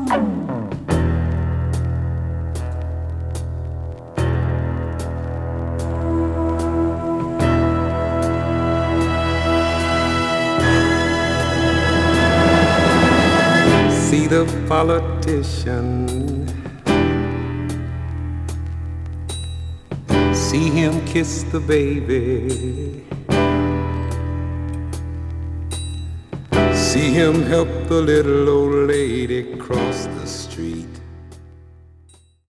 See the politician, see him kiss the baby, see him help the little old lady cross the street.